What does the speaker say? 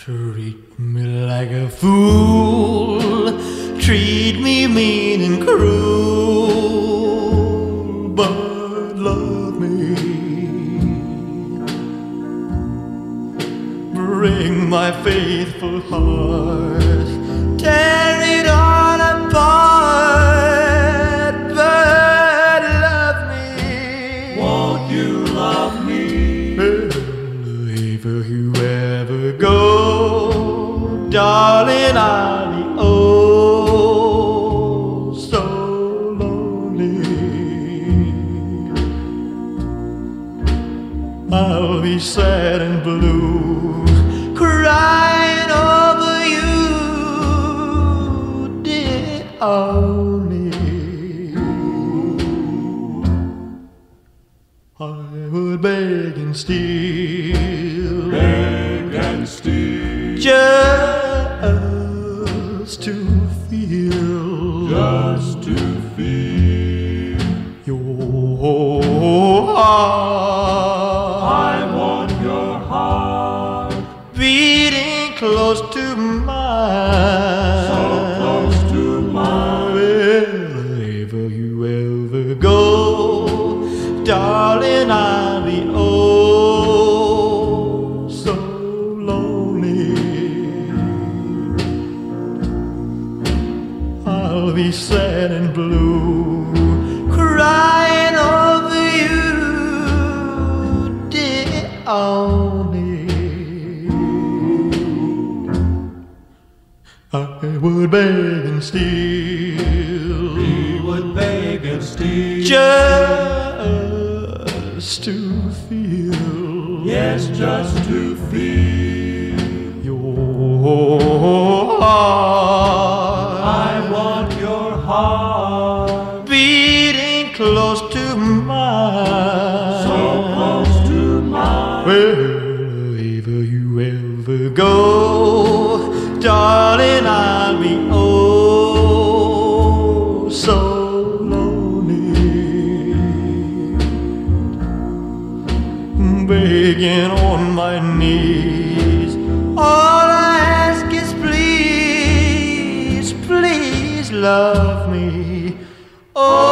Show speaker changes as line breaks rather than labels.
Treat me like a fool, treat me mean and cruel, but love me. Bring my faithful heart, tear it all apart, but love me.
Won't you love me?
If you ever go, darling, I'll be oh so lonely. I'll be sad and blue, crying over you, dear only. I would beg and steal,
Beg and steal,
just to feel,
just to feel
your heart.
I want your heart
Beating close to mine,
so close to mine.
Well, if you ever go, darling, I'll be oh so lonely. I'll be sad and blue, crying over you, dear only. I would beg and steal,
He would beg and steal,
just to feel,
yes, just to feel
your heart.
I want your heart
Beating close to mine,
so close to mine.
Well, if you ever go, darling, I'll be oh so lonely. Begging on my knees, all I ask is please, please love me. Oh,